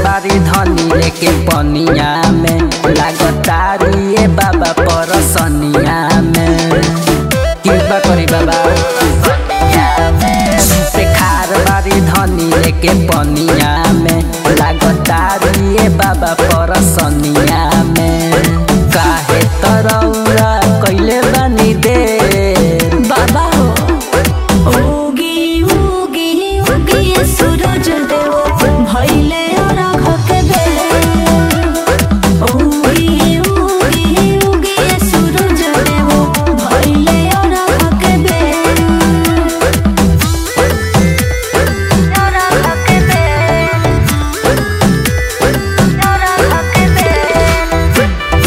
बारी धनी लेके पनिया में लागतारी बाबा परसनिया में कृपा करी बाबा से खार बारी धनी लेके पनिया में लागतारी बाबा परसनिया में काहे तरौरा कैले बानी दे बाबा उगी उगी उगी सूरज देव भइले अरघ के बेर। उगी उगी उगी सूरज देव भइले अरघ के बेर। अरघ के बेर। अरघ के बेर।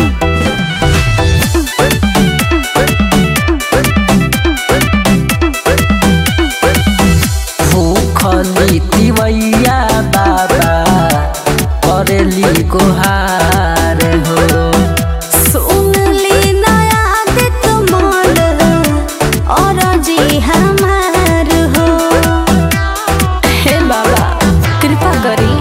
भूखली तिवैया बाबा करेली गुहार हो सुनली नया दित मोल और जी हमार हो। हे बाबा कृपा करी।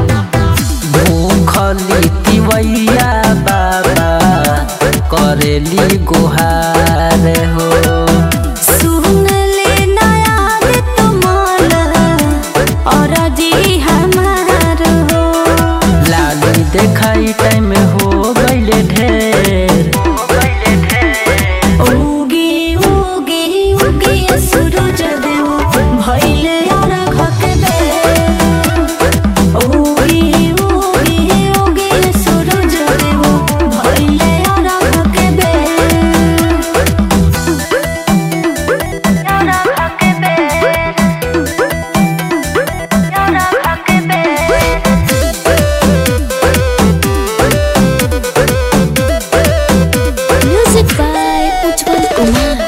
भूखली तिवैया बाबा करेली गुहार हो सुनली नया दित मोल और जी हमार हो। लाली देखाई टाइम हो गईले ढेर उगी उगी उगी सूरज देव भइले अरघ के बेर। उगी उगी उगी सूरज देव भइले अरघ के बेर। अरघ के बेर। अरघ के बेर। Music by Ujjwal Kumar.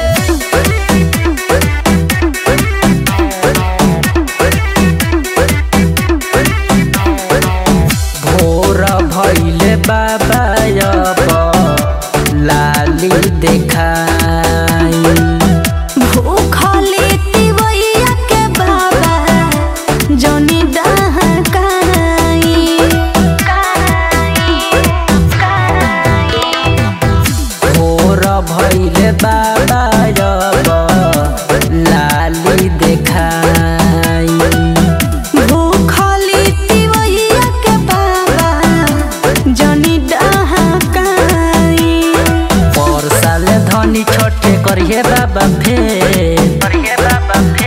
भोर भइले बाबा अब लाली देखाई भूखली तिवैया के बाबा जनी डहकाई। भोर भइले बाबा अब लाली देखाई भूखली तिवैया के बाबा जनी डहकाई। पर साल धनी छठे करिए बाबा फेर